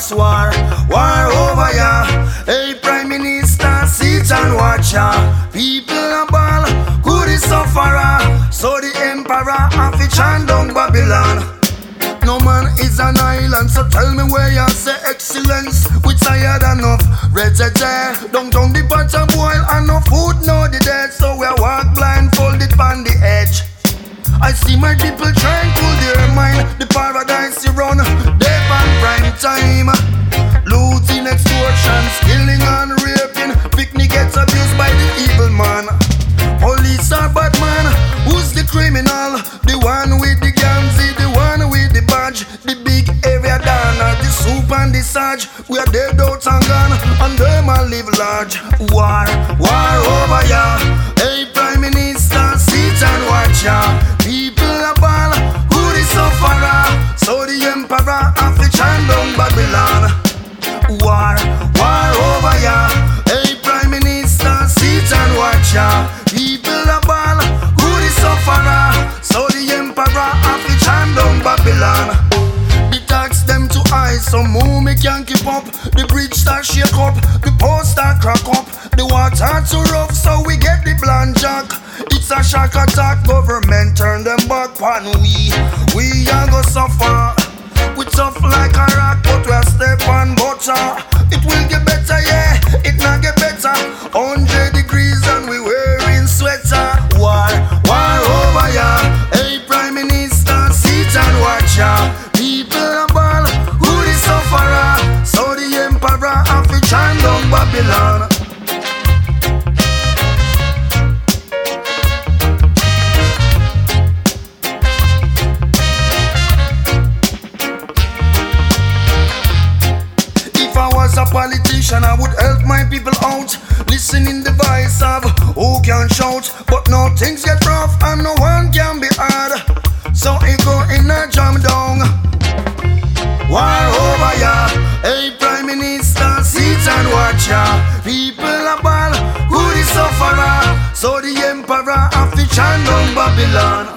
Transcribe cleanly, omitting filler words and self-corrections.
cause war over ya. Hey, Prime Minister, sit and watch ya. People a ball, good is sufferer. So the emperor have to chant down Babylon. No man is an island, so tell me where you say excellence. We tired enough, red don't the pot a boil and no food, no the dead. So we walk blindfolded on the edge. I see my people trying to cool their mind. The paradise you run, dead on prime time. Looting, extortion, killing and raping. Picnic gets abused by the evil man. Police are bad man, who's the criminal? The one with the guns, the one with the badge. The big area down at the soup and the sarge. We are dead out and gone, and them a live large. War over ya. Hey, Prime Minister, sit and watch ya. People are ball, who the sufferer. So the emperor have to chant down Babylon. War over ya. Hey, Prime Minister, sit and watch ya. People are ball, who the sufferer. So the emperor have to chant down Babylon. The tax them to ice, so move me can't keep up. The bridge start shake up, the post start crack up. The water too rough, so we get the blind jack. It's a shock attack, government turn them back on we a go suffer. We tough like a rock, but we a step on butter. It will get better, yeah, it not get better. 100 degrees and we wearing sweater. War over ya. Hey, Prime Minister, sit and watch ya. People are ball, who the sufferer. So the emperor have to chant down Babylon. If I was a politician, I would help my people out. Listening the voice of who can shout. But no things get rough and no one can be hard. So it go in a jam down. War over ya. Hey, Prime Minister, sit and watch ya. People are ball, who the sufferer. So the emperor have to chant down Babylon.